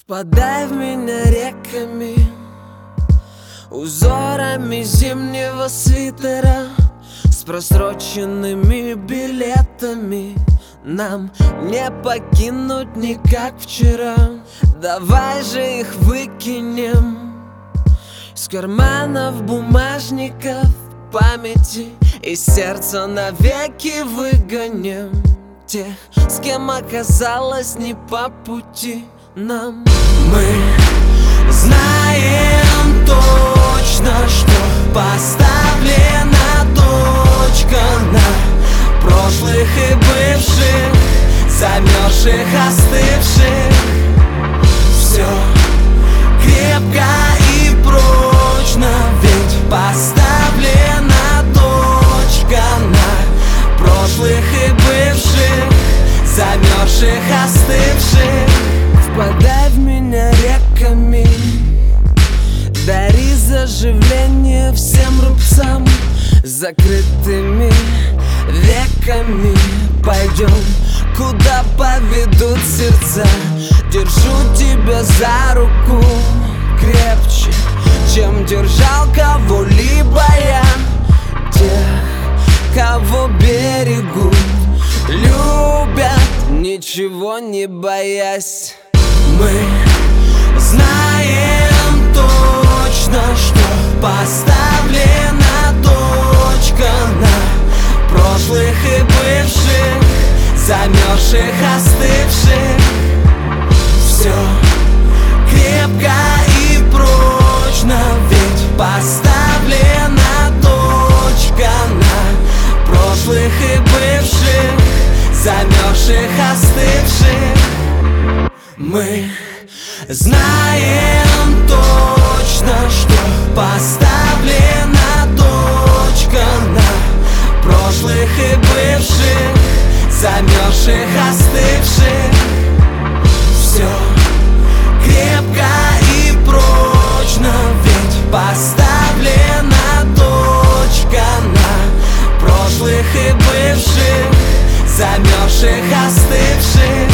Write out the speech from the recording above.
Впадай в меня реками, узорами зимнего свитера, с просроченными билетами. Нам не покинуть никак вчера. Давай же их выкинем из карманов, бумажников, памяти и сердца навеки выгоним тех, с кем оказалось не по пути нам. Мы знаем точно, что поставлена точка на прошлых и бывших, замерзших, остывших. Все крепко и прочно, ведь поставлена точка на прошлых и бывших, замерзших, остывших. Впадай в меня реками, дари заживление всем рубцам, закрытыми веками. Пойдем, куда поведут сердца. Держу тебя за руку крепче, чем держал кого-либо я. Тех, кого берегу, любят, ничего не боясь. Мы знаем точно, что поставлена точка на прошлых и бывших, замерзших, остывших. Все крепко и прочно, ведь поставлена точка на прошлых и бывших, замерзших, остывших. Мы знаем точно, что поставлена точка на прошлых и бывших, замерзших, остывших. Все крепко и прочно, ведь поставлена точка на прошлых и бывших, замерзших, остывших.